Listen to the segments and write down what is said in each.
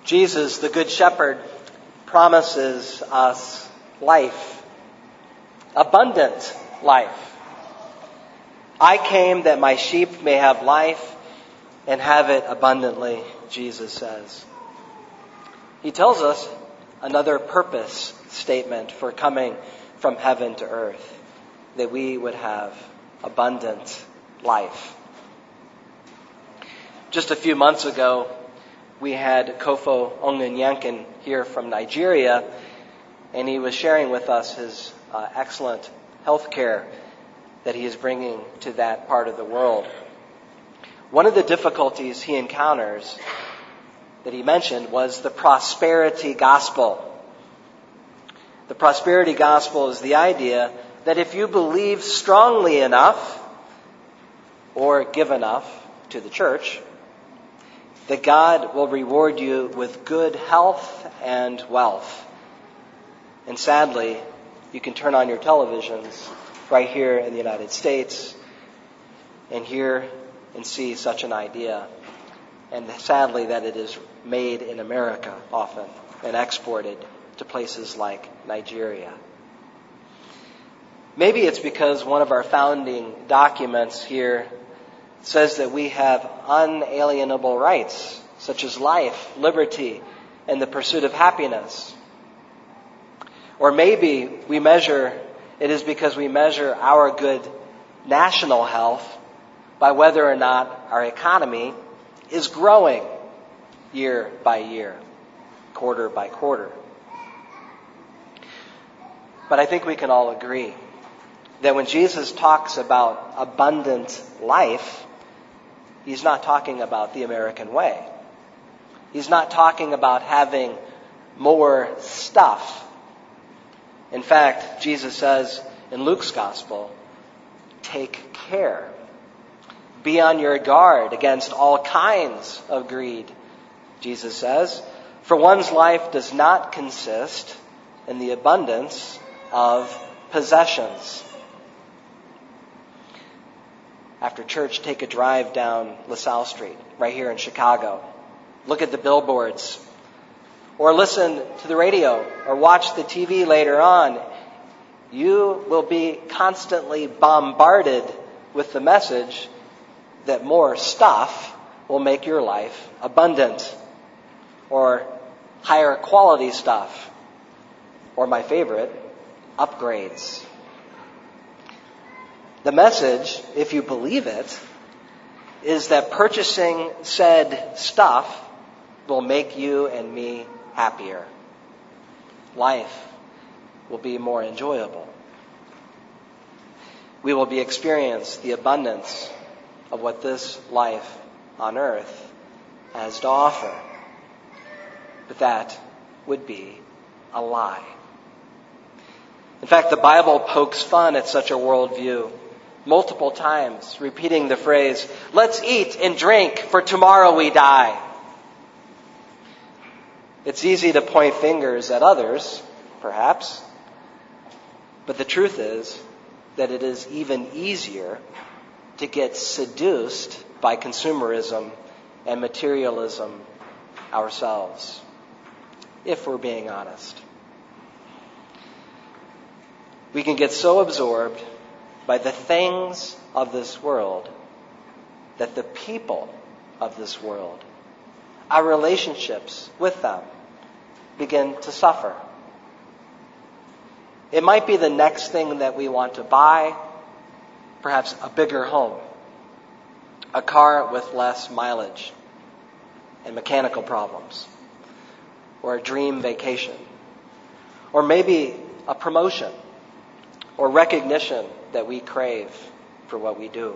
Jesus, the Good Shepherd, promises us life, abundant life. I came that my sheep may have life and have it abundantly, Jesus says. He tells us another purpose statement for coming from heaven to earth, that we would have abundant life. Just a few months ago, we had Kofo Onyenyankin here from Nigeria, and he was sharing with us his excellent health care that he is bringing to that part of the world. One of the difficulties he encounters that he mentioned was the prosperity gospel. The prosperity gospel is the idea that if you believe strongly enough or give enough to the church, that God will reward you with good health and wealth. And sadly, you can turn on your televisions right here in the United States and hear and see such an idea. And sadly that it is made in America often and exported to places like Nigeria. Maybe it's because one of our founding documents here says that we have unalienable rights, such as life, liberty, and the pursuit of happiness. Or maybe it is because we measure our good national health by whether or not our economy is growing year by year, quarter by quarter. But I think we can all agree that when Jesus talks about abundant life, He's not talking about the American way. He's not talking about having more stuff. In fact, Jesus says in Luke's gospel, take care. Be on your guard against all kinds of greed, Jesus says, for one's life does not consist in the abundance of possessions. After church, take a drive down LaSalle Street, right here in Chicago. Look at the billboards. Or listen to the radio or watch the TV later on. You will be constantly bombarded with the message that more stuff will make your life abundant. Or higher quality stuff. Or my favorite, upgrades. The message, if you believe it, is that purchasing said stuff will make you and me happier. Life will be more enjoyable. We will experience the abundance of what this life on earth has to offer. But that would be a lie. In fact, the Bible pokes fun at such a worldview multiple times, repeating the phrase, let's eat and drink, for tomorrow we die. It's easy to point fingers at others, perhaps, but the truth is that it is even easier to get seduced by consumerism and materialism ourselves, if we're being honest. We can get so absorbed by the things of this world that the people of this world, our relationships with them, begin to suffer. It might be the next thing that we want to buy, perhaps a bigger home, a car with less mileage and mechanical problems, or a dream vacation, or maybe a promotion or recognition that we crave for what we do.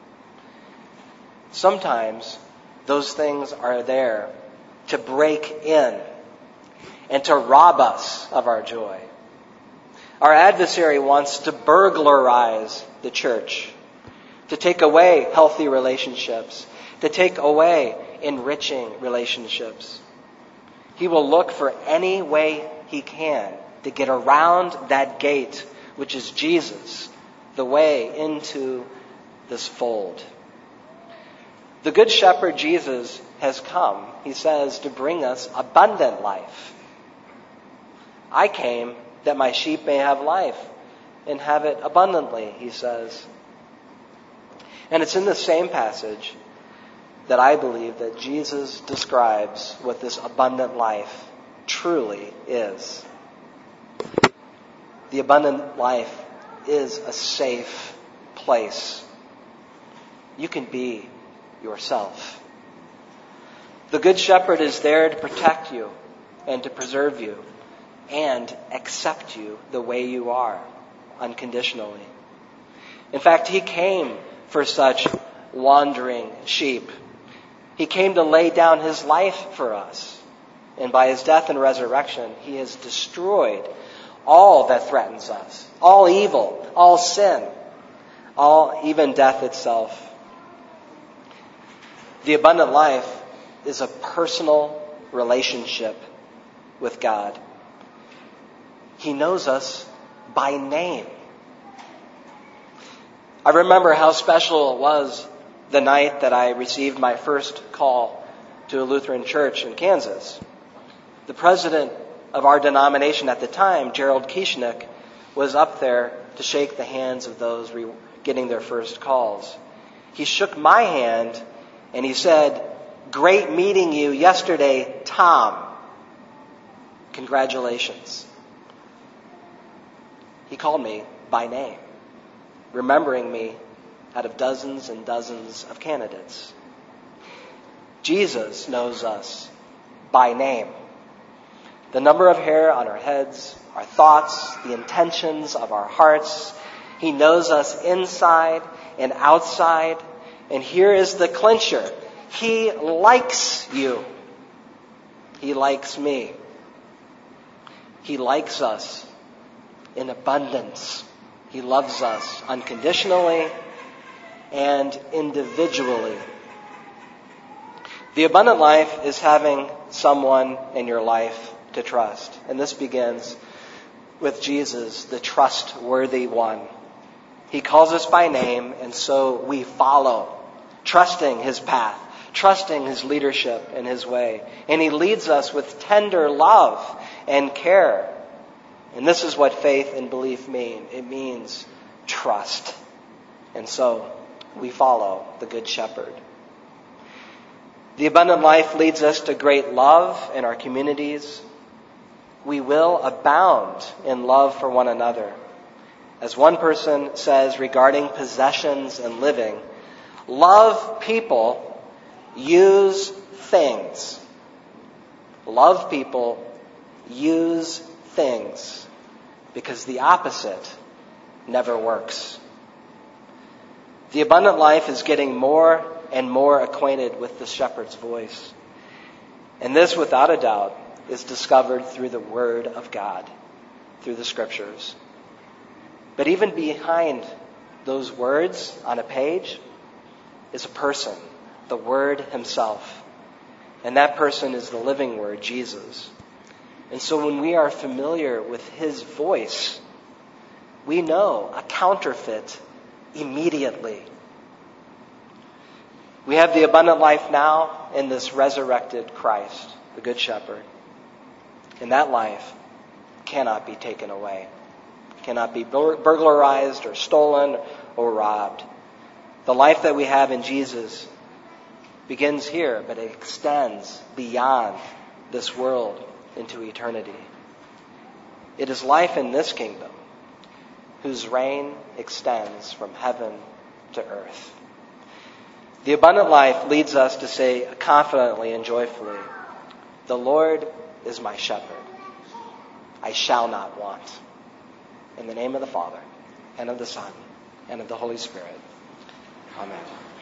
Sometimes those things are there to break in and to rob us of our joy. Our adversary wants to burglarize the church, to take away healthy relationships, to take away enriching relationships. He will look for any way he can to get around that gate, which is Jesus, the way into this fold. The Good Shepherd, Jesus, has come, he says, to bring us abundant life. I came that my sheep may have life and have it abundantly, he says. And it's in the same passage that I believe that Jesus describes what this abundant life truly is. The abundant life is a safe place. You can be yourself. The Good Shepherd is there to protect you and to preserve you and accept you the way you are, unconditionally. In fact, he came for such wandering sheep. He came to lay down his life for us. And by his death and resurrection, he has destroyed all that threatens us, all evil, all sin, even death itself. The abundant life is a personal relationship with God. He knows us by name. I remember how special it was the night that I received my first call to a Lutheran church in Kansas. The president of our denomination at the time, Gerald Kieschnick, was up there to shake the hands of those getting their first calls. He shook my hand and he said, "Great meeting you yesterday, Tom. Congratulations." He called me by name, remembering me out of dozens and dozens of candidates. Jesus knows us by name. The number of hair on our heads, our thoughts, the intentions of our hearts. He knows us inside and outside. And here is the clincher. He likes you. He likes me. He likes us in abundance. He loves us unconditionally and individually. The abundant life is having someone in your life to trust. And this begins with Jesus, the trustworthy one. He calls us by name, and so we follow, trusting his path, trusting his leadership and his way. And he leads us with tender love and care. And this is what faith and belief mean. It means trust. And so we follow the Good Shepherd. The abundant life leads us to great love in our communities. We will abound in love for one another. As one person says regarding possessions and living, love people, use things. Love people, use things. Because the opposite never works. The abundant life is getting more and more acquainted with the shepherd's voice. And this, without a doubt, is discovered through the Word of God, through the Scriptures. But even behind those words on a page is a person, the Word himself. And that person is the living Word, Jesus. And so when we are familiar with his voice, we know a counterfeit immediately. We have the abundant life now in this resurrected Christ, the Good Shepherd. And that life cannot be taken away. It cannot be burglarized or stolen or robbed. The life that we have in Jesus begins here, but it extends beyond this world into eternity. It is life in this kingdom whose reign extends from heaven to earth. The abundant life leads us to say confidently and joyfully, "The Lord is my shepherd. I shall not want." In the name of the Father, and of the Son, and of the Holy Spirit. Amen.